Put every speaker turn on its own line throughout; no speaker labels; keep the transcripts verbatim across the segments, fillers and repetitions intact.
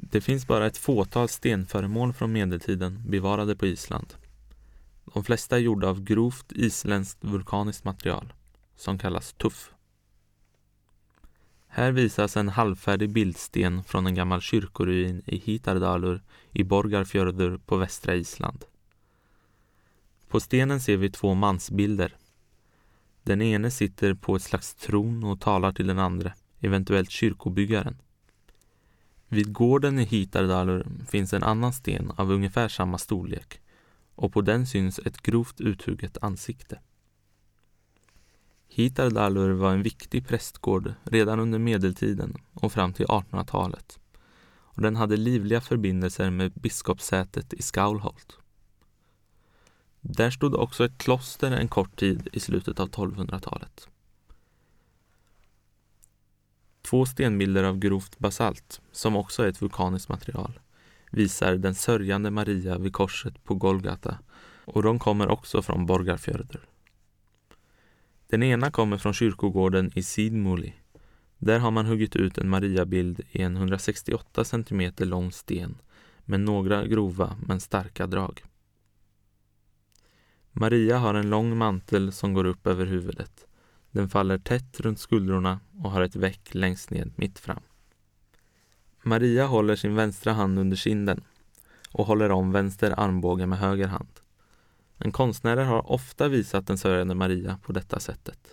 Det finns bara ett fåtal stenföremål från medeltiden bevarade på Island. De flesta är gjorda av grovt isländskt vulkaniskt material som kallas tuff. Här visas en halvfärdig bildsten från en gammal kyrkoruin i Hitardalur i Borgarfjörður på västra Island. På stenen ser vi två mansbilder. Den ene sitter på ett slags tron och talar till den andra, eventuellt kyrkobyggaren. Vid gården i Hitardalur finns en annan sten av ungefär samma storlek och på den syns ett grovt uthugget ansikte. Hitardalur var en viktig prästgård redan under medeltiden och fram till artonhundratalet och den hade livliga förbindelser med biskopssätet i Skaulholt. Där stod också ett kloster en kort tid i slutet av tolvhundratalet. Två stenbilder av grovt basalt, som också är ett vulkaniskt material, visar den sörjande Maria vid korset på Golgata och de kommer också från Borgarfjörður. Den ena kommer från kyrkogården i Sidmuli. Där har man huggit ut en Mariabild i en hundrasextioåtta centimeter lång sten med några grova men starka drag. Maria har en lång mantel som går upp över huvudet. Den faller tätt runt skuldrorna och har ett veck längst ned mitt fram. Maria håller sin vänstra hand under kinden och håller om vänster armbåge med höger hand. En konstnär har ofta visat den sörjande Maria på detta sättet.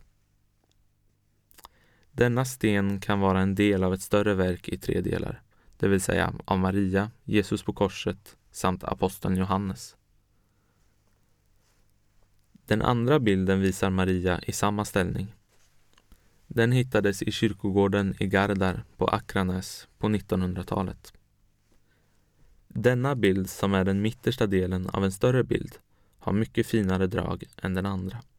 Denna sten kan vara en del av ett större verk i tre delar, det vill säga av Maria, Jesus på korset samt aposteln Johannes. Den andra bilden visar Maria i samma ställning. Den hittades i kyrkogården i Gardar på Akranäs på nittonhundratalet. Denna bild, som är den mittersta delen av en större bild, har mycket finare drag än den andra.